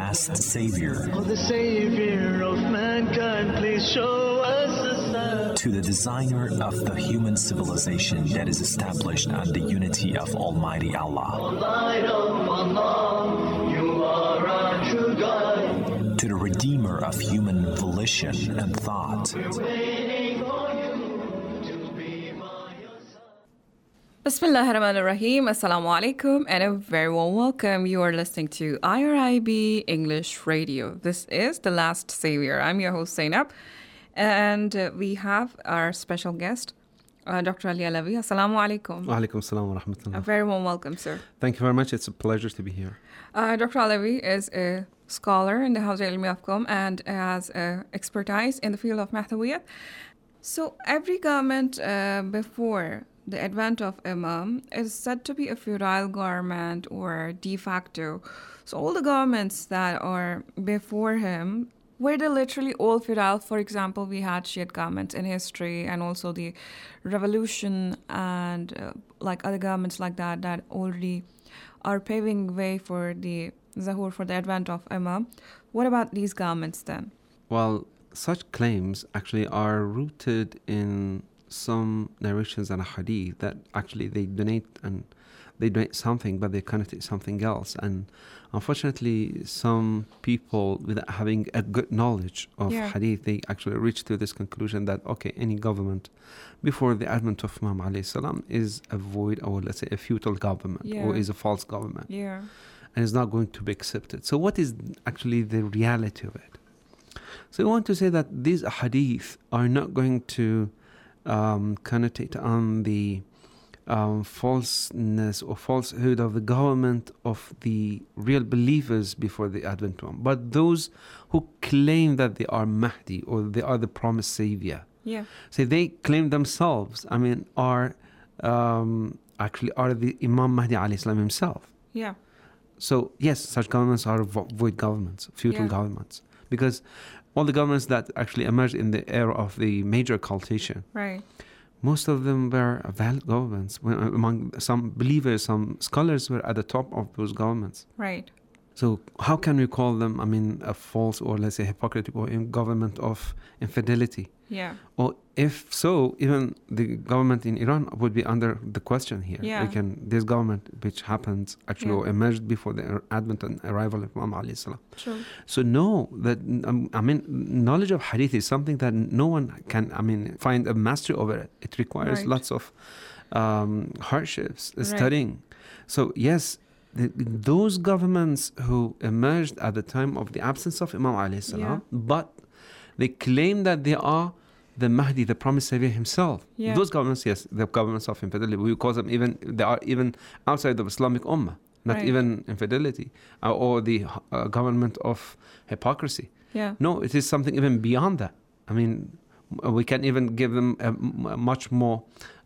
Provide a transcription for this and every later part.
last Savior. Oh, the Savior of mankind, please show us a sign. To the designer of the human civilization that is established on the unity of Almighty Allah. Light of Allah, you are our true guide. To the redeemer of human volition and thought. Waiting for you to be by your side. Bismillahir Rahmanir Rahim. Assalamu alaikum and a very warm welcome. You are listening to IRIB English Radio. This is The Last Savior. I'm your host Zainab, and we have our special guest, Dr. Ali Alavi. Assalamu alaikum. Wa alaikum salam wa rahmatullah. A very warm welcome, sir. Thank you very much. It's a pleasure to be here. Dr. Alavi is a scholar in the Hawza Ilmi Afqam and has expertise in the field of Mathawiyat. So every government before the advent of Imam is said to be a feudal government or de facto. So all the governments that are before him, were they literally all feudal? For example, we had Shiite governments in history and also the revolution and like other governments like that already are paving way for the Zahur, for the advent of Imam. What about these governments then? Well, such claims actually are rooted in some narrations and hadith that actually they donate something, but they connotate something else. And unfortunately, some people, without having a good knowledge of hadith, they actually reach to this conclusion that, okay, any government before the advent of Imam alayhi salam is a void, or let's say a feudal government, or is a false government. Yeah. And is not going to be accepted. So what is actually the reality of it? So we want to say that these hadith are not going to connotate on the falseness or falsehood of the government of the real believers before the advent of Imam, but those who claim that they are Mahdi or they are the promised savior. Yeah. So they claim themselves, are the Imam Mahdi alayhi salam himself. Yeah. So yes, such governments are void governments, feudal governments, because all the governments that actually emerged in the era of the major occultation, right, most of them were valid governments. Among some believers, some scholars were at the top of those governments. Right. So how can we call them, a false or let's say hypocritical government of infidelity? Yeah. Or if so, even the government in Iran would be under the question here. Yeah. This government, which happened actually or emerged before the advent and arrival of Imam alayhi salam. True. So know that, knowledge of hadith is something that no one can, find a mastery over it. It requires lots of hardships, studying. So yes, those governments who emerged at the time of the absence of Imam alayhi salam, but they claim that they are the Mahdi, the promised savior himself. Yeah. Those governments, yes, the governments of infidelity. We call them they are even outside of Islamic Ummah, not even infidelity, or the government of hypocrisy. Yeah. No, it is something even beyond that. We can even give them a much more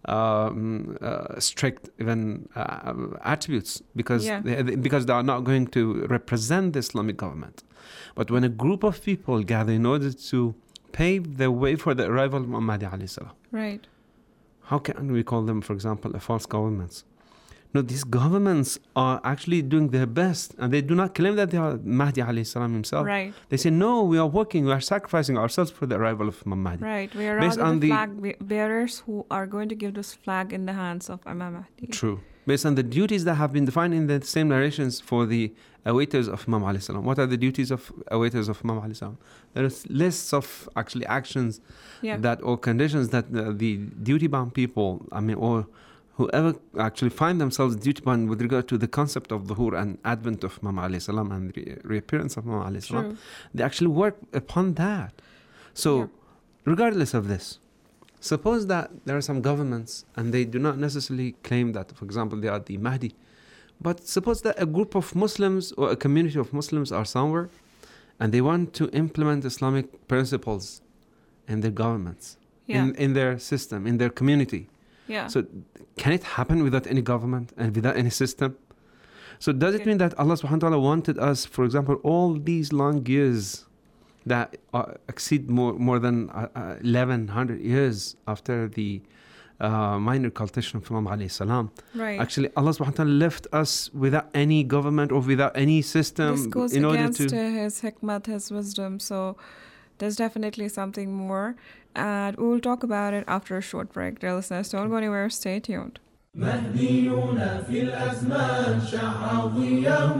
strict even attributes because they are not going to represent the Islamic government. But when a group of people gather in order to pave the way for the arrival of Muhammad alayhi salam, right, how can we call them, for example, a false governments? No, these governments are actually doing their best, and they do not claim that they are Mahdi alayhi salam himself. Right. They say, no, we are working, we are sacrificing ourselves for the arrival of Muhammad. Right, we are rather the flag bearers who are going to give this flag in the hands of Imam Mahdi. True. Based on the duties that have been defined in the same narrations for the awaiters of Imam alayhi salam. What are the duties of awaiters of Imam alayhi salam? There is lists of actually actions or conditions that the duty-bound people, or whoever actually find themselves duty-bound with regard to the concept of Dhuhr and advent of Imam alayhi salam and reappearance of Imam alayhi salam, they actually work upon that. So regardless of this, suppose that there are some governments and they do not necessarily claim that, for example, they are the Mahdi, but suppose that a group of Muslims or a community of Muslims are somewhere and they want to implement Islamic principles in their governments, in their system, in their community. Yeah. So can it happen without any government and without any system? So does it mean that Allah subhanahu wa ta'ala wanted us, for example, all these long years that exceed more than 1100 years after the minor cultivation of Imam alayhi salam. Right. Actually, Allah subhanahu wa ta'ala left us without any government or without any system This goes in order against to... his hikmat, his wisdom. So there's definitely something more. And we will talk about it after a short break. Dear listeners, don't go anywhere. Stay tuned. مهدينا في الأزمان شع ضياه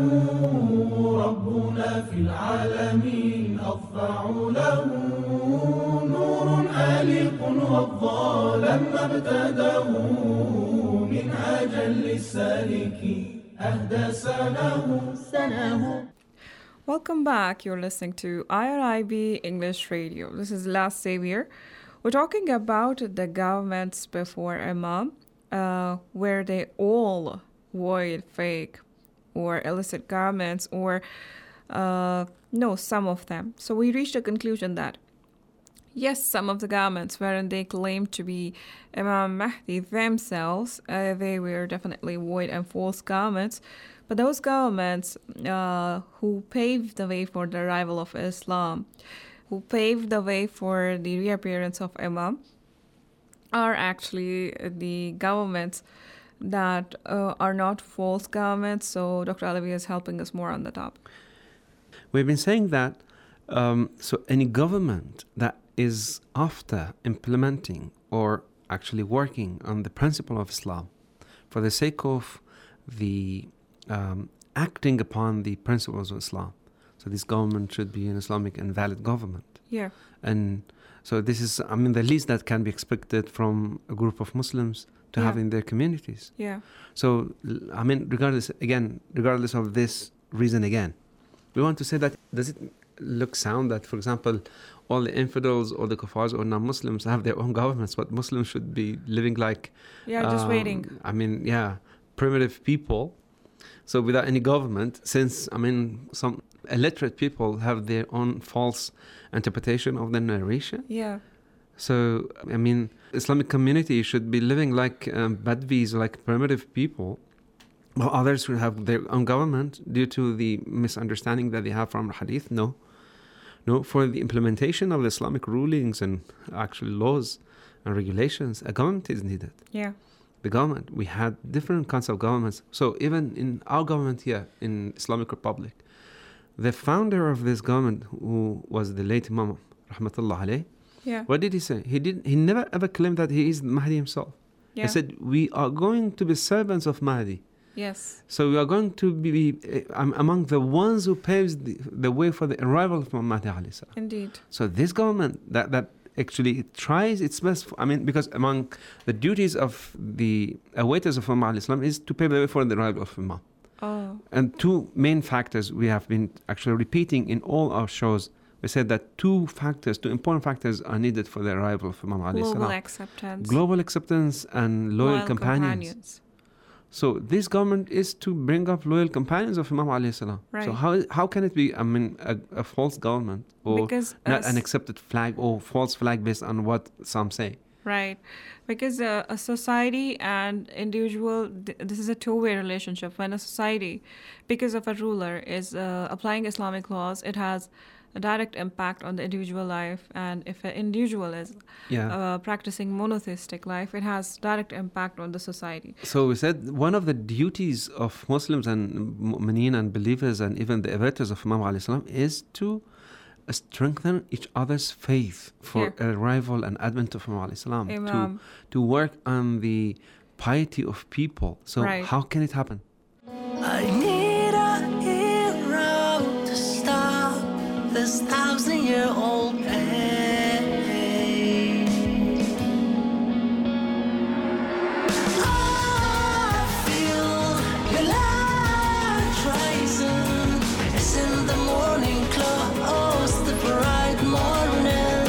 ربنا في العالمين أضفع له نور آلق والظالم ابتداه منهاجا للسالكين أهدى سناه. Welcome back. You're listening to IRIB English Radio. This is Last Savior. We're talking about the governments before Imam, where they all void fake or illicit garments, or no, some of them. So we reached a conclusion that yes, some of the garments wherein they claimed to be Imam Mahdi themselves, they were definitely void and false garments. But those garments who paved the way for the arrival of Islam, who paved the way for the reappearance of Imam, are actually the governments that are not false governments. So Dr. Alavi is helping us more on the top. We've been saying that so any government that is after implementing or actually working on the principle of Islam for the sake of the acting upon the principles of Islam. So this government should be an Islamic and valid government. Yeah. And so this is, I mean, the least that can be expected from a group of Muslims to have in their communities. Yeah. So, I mean, regardless of this reason again, we want to say that, does it look sound that, for example, all the infidels or the kuffars or non-Muslims have their own governments, but Muslims should be living like... Yeah, just waiting. I mean, primitive people. So without any government, since, I mean, some illiterate people have their own false interpretation of the narration. Yeah. So, I mean, Islamic community should be living like Badwis, like primitive people, while others should have their own government due to the misunderstanding that they have from Hadith. No, for the implementation of the Islamic rulings and actual laws and regulations, a government is needed. Yeah. The government, we had different kinds of governments. So even in our government here in Islamic Republic, the founder of this government, who was the late Imam, rahmatullah alayh, Yeah. what did he say? He never ever claimed that he is Mahdi himself. Yeah. He said, we are going to be servants of Mahdi. Yes. So we are going to be among the ones who paves the way for the arrival of Mahdi alayhi salam. Indeed. So this government that actually tries its best, because among the duties of the awaiters of Imam alayhi salam is to pave the way for the arrival of Imam. Oh. And two main factors we have been actually repeating in all our shows. We said that two important factors are needed for the arrival of Imam alayhi salam. Global acceptance. Global acceptance and loyal companions. So this government is to bring up loyal companions of Imam alayhi salam. Right. So how can it be, a false government or Because not an accepted flag or false flag based on what some say? Right. Because a society and individual, this is a two-way relationship. When a society, because of a ruler, is applying Islamic laws, it has a direct impact on the individual life. And if an individual is practicing monotheistic life, it has direct impact on the society. So we said one of the duties of Muslims and mu'mineen and believers and even the awaiters of Imam alayhi salam is to strengthen each other's faith for arrival and advent of Imam alayhi salam, to work on the piety of people. So how can it happen? I need a hero to stop this 1,000-year-old pain. I feel your light rising. It's in the morning close, the bright morning.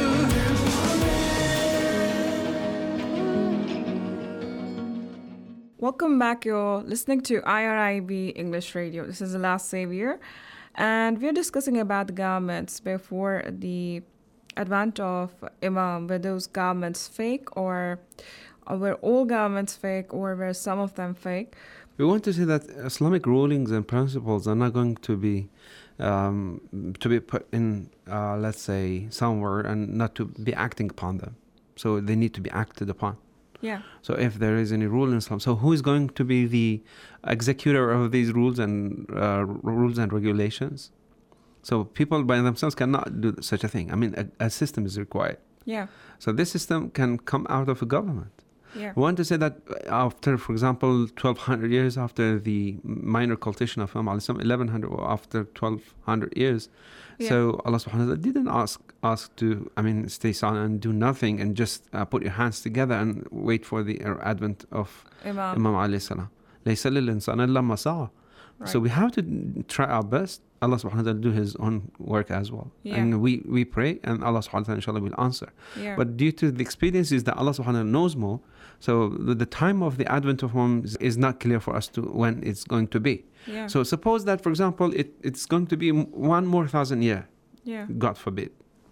Welcome back. You're listening to IRIB English Radio. This is The Last Savior. And we're discussing about the garments before the advent of Imam. Were those garments fake, or were all garments fake, or were some of them fake? We want to say that Islamic rulings and principles are not going to be put in, let's say, somewhere and not to be acting upon them. So they need to be acted upon. Yeah. So if there is any rule in Islam, so who is going to be the executor of these rules and regulations? So people by themselves cannot do such a thing. I mean, a system is required. Yeah. So this system can come out of a government. Yeah. We want to say that after, for example, 1200 years after the minor cultivation of Imam al-Islam, 1100 or after 1200 years, Yeah. so Allah subhanahu wa ta'ala didn't ask to, stay silent and do nothing and just put your hands together and wait for the advent of Imam. Imam alayhi salam. لَيْسَ لِلْإِنسَانِ إِلَّا مَا سَعَى. So Right. we have to try our best. Allah subhanahu wa ta'ala do his own work as well. Yeah. And we pray and Allah subhanahu wa ta'ala inshallah will answer. Yeah. But due to the experiences that Allah subhanahu wa ta'ala knows more, so the time of the advent of Imam is not clear for us to when it's going to be. Yeah. So suppose that, for example, it's going to be 1 more 1,000 year, Yeah. God forbid.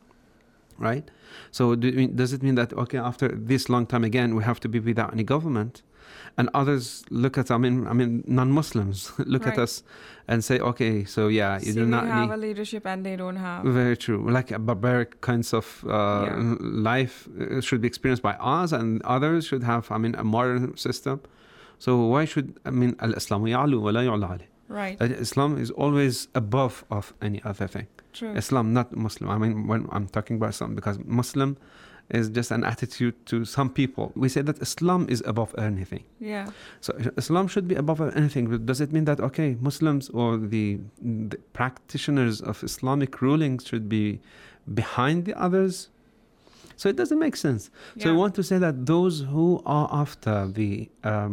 Right? So does it mean that, okay, after this long time again, we have to be without any government? And others look at, non-Muslims look at Right. us and say, okay, so yeah, you See, do we not have need... a leadership and they don't have. Very true. Like a barbaric kinds of Yeah. life should be experienced by us, and others should have, a modern system. So why should, al-Islamu ya'lu wa la yu'la alayh. Right. That Islam is always above of any other thing. True. Islam, not Muslim. When I'm talking about Islam, because Muslim is just an attitude to some people. We say that Islam is above anything. Yeah. So Islam should be above anything. But does it mean that, okay, Muslims or the practitioners of Islamic rulings should be behind the others? So it doesn't make sense. So we Yeah. want to say that those who are after the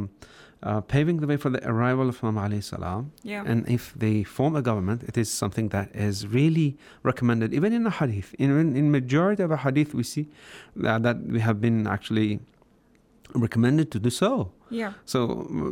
paving the way for the arrival of Imam alayhi salam, Yeah. and if they form a government, it is something that is really recommended. Even in a hadith, in majority of a hadith, we see that we have been actually recommended to do so. Yeah. So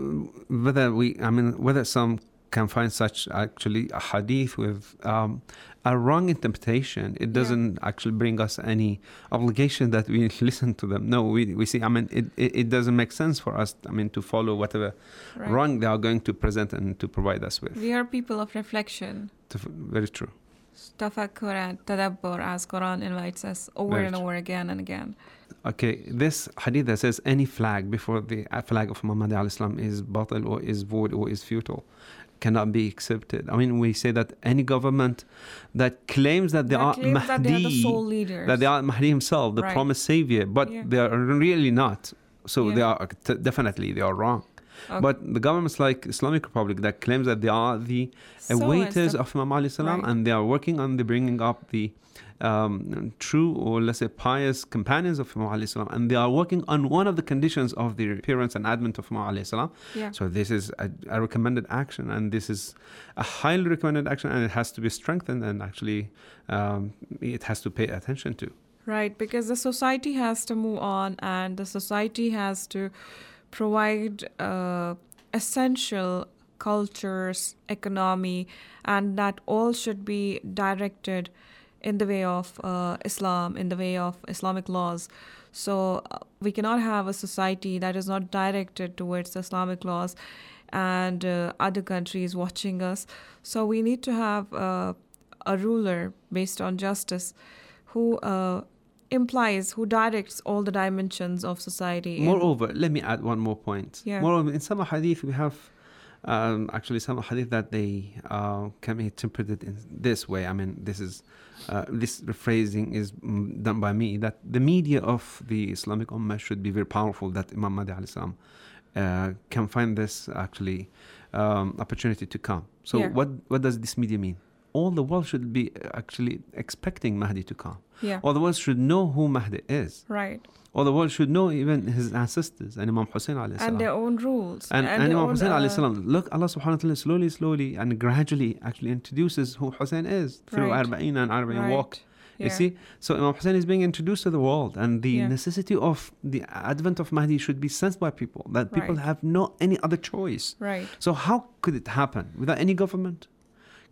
whether some can find such actually a hadith with a wrong interpretation, it doesn't actually bring us any obligation that we listen to them. No, we see, it doesn't make sense for us, to follow whatever Right. wrong they are going to present and to provide us with. We are people of reflection. Very true. Tafakkur and tadabbur, as Quran invites us over Very and true. over again and again. Okay, this hadith that says any flag before the flag of Muhammad al-Islam is batil or is void or is futile cannot be accepted. We say that any government that claims that they are claims that they are the Mahdi, sole leaders. that they are Mahdi himself, the Right. promised savior, but Yeah. they are really not. So Yeah. they are definitely they are wrong. Okay. But the governments like Islamic Republic that claims that they are the So is awaiters the- of Imam alayhi salam, Right. and they are working on the bringing up the true or let's say pious companions of Imam alayhi salam, and they are working on one of the conditions of the appearance and advent of Imam alayhi salam. Yeah. So this is a recommended action, and this is a highly recommended action, and it has to be strengthened, and actually it has to pay attention to. Right, because the society has to move on and the society has to provide essential cultures, economy, and that all should be directed in the way of Islam, in the way of Islamic laws. So we cannot have a society that is not directed towards Islamic laws and other countries watching us. So we need to have a ruler based on justice who who directs all the dimensions of society. Moreover, let me add one more point. Yeah. Moreover, in some hadith we have actually some hadith that they can be interpreted in this way. This is this rephrasing is done by me, that the media of the Islamic Ummah should be very powerful, that Imam Mahdi alayhi salam can find this actually opportunity to come. So Yeah. what does this media mean? All the world should be actually expecting Mahdi to come. Yeah. All the world should know who Mahdi is. Right. All the world should know even his ancestors and Imam Hussein alayhi salam. And their own rules. And their Imam own, Hussein alayhi salam. Look, Allah subhanahu wa ta'ala slowly and gradually actually introduces who Hussein is through Right. Arba'in and Arba'in Right. walk. Yeah. You see? So Imam Hussein is being introduced to the world, and the Yeah. necessity of the advent of Mahdi should be sensed by people, that people Right. have no any other choice. Right. So how could it happen without any government?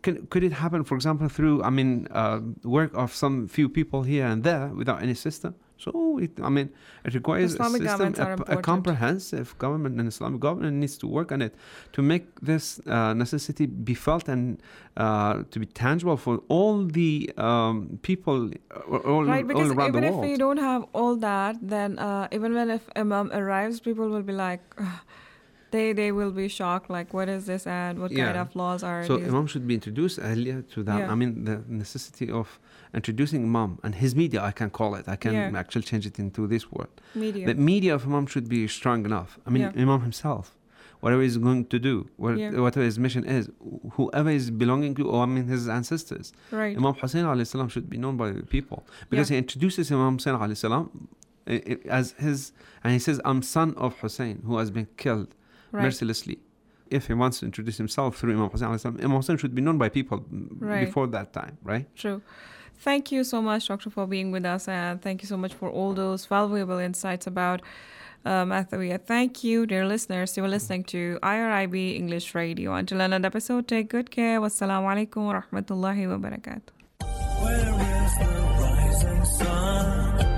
could it happen, for example, through work of some few people here and there without any system? So it requires Islamic a system, governments are a important. comprehensive government, and Islamic government needs to work on it to make this necessity be felt and to be tangible for all the people all Right, because around even the if world. we don't have all that, then even when if Imam arrives, people will be like, they will be shocked, like, what is this and what kind Yeah. of laws are So these? Imam should be introduced earlier to that. Yeah. The necessity of introducing Imam and his media, I can call it. I can Yeah. actually change it into this word. Media. The media of Imam should be strong enough. Yeah. Imam himself, whatever he's going to do, Yeah. whatever his mission is, whoever is belonging to, or his ancestors. Right. Imam Hussein alayhi salam should be known by the people because he introduces Imam Hussein alayhi salam as his, and he says, I'm son of Hussein who has been killed Right. mercilessly. If he wants to introduce himself through Imam Hussein alayhi salam, Imam Hussein should be known by people Right. before that time, right? True. Thank you so much, Doctor, for being with us, and thank you so much for all those valuable insights about Mathawiyah. Thank you, dear listeners. You were listening to IRIB English Radio. Until another episode, take good care. Wassalamu alaikum wa rahmatullahi wa barakatuh. Where is the rising sun?